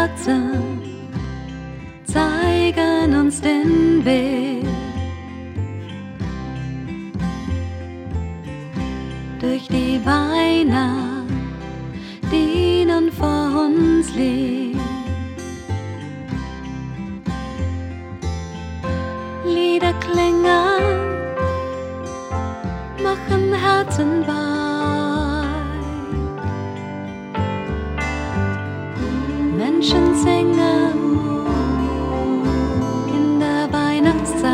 Kerzen zeigen uns den Weg durch die Weihnacht, die nun vor uns liegt. Lieder klingen, machen Herzen weit. Menschen singen in der Weihnachtszeit.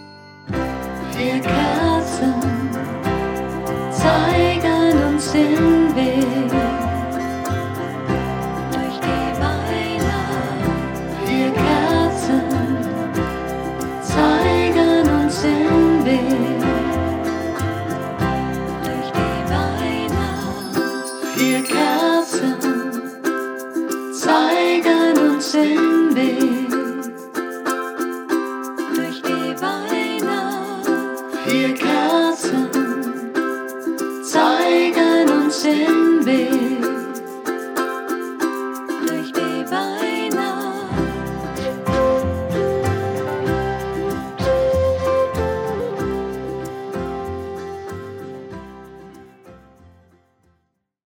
Vier Kerzen zeigen uns den